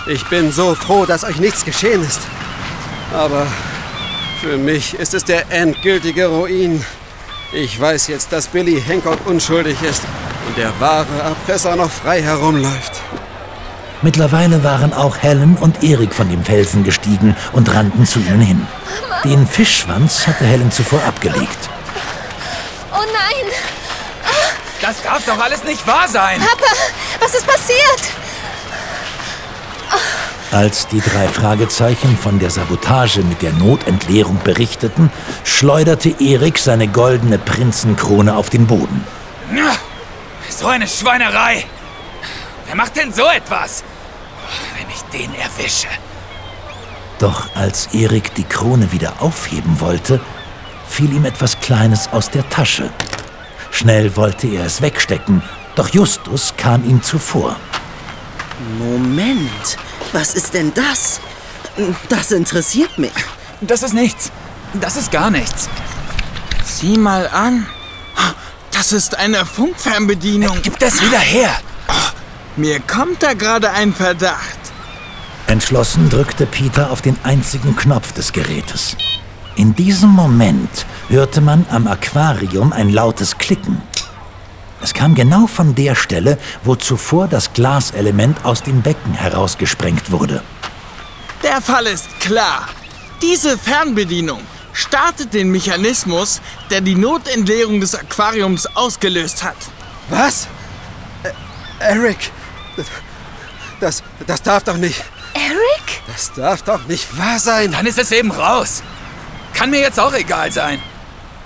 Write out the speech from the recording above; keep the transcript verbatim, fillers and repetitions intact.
Ich bin so froh, dass euch nichts geschehen ist. Aber für mich ist es der endgültige Ruin. Ich weiß jetzt, dass Billy Hancock unschuldig ist und der wahre Erpresser noch frei herumläuft. Mittlerweile waren auch Helen und Erik von dem Felsen gestiegen und rannten zu ihnen hin. Den Fischschwanz hatte Helen zuvor abgelegt. Oh nein! Das darf doch alles nicht wahr sein! Papa, was ist passiert? Als die drei Fragezeichen von der Sabotage mit der Notentleerung berichteten, schleuderte Erik seine goldene Prinzenkrone auf den Boden. So eine Schweinerei! Wer macht denn so etwas? Wenn ich den erwische. Doch als Erik die Krone wieder aufheben wollte, fiel ihm etwas Kleines aus der Tasche. Schnell wollte er es wegstecken, doch Justus kam ihm zuvor. Moment, was ist denn das? Das interessiert mich. Das ist nichts. Das ist gar nichts. Sieh mal an. Das ist eine Funkfernbedienung. Gib das wieder her. Mir kommt da gerade ein Verdacht. Entschlossen drückte Peter auf den einzigen Knopf des Gerätes. In diesem Moment hörte man am Aquarium ein lautes Klicken. Es kam genau von der Stelle, wo zuvor das Glaselement aus dem Becken herausgesprengt wurde. Der Fall ist klar. Diese Fernbedienung startet den Mechanismus, der die Notentleerung des Aquariums ausgelöst hat. Was? Ä Erik, das, das darf doch nicht... Erik? Das darf doch nicht wahr sein. Dann ist es eben raus. Kann mir jetzt auch egal sein.